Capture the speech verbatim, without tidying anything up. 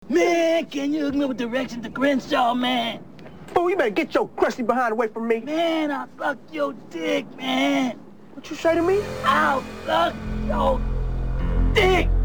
Man, can you hook me with directions to Crenshaw, man? Fool, you better get your crusty behind away from me. Man, I sucked your dick, man. What you say to me? I'll suck your dick.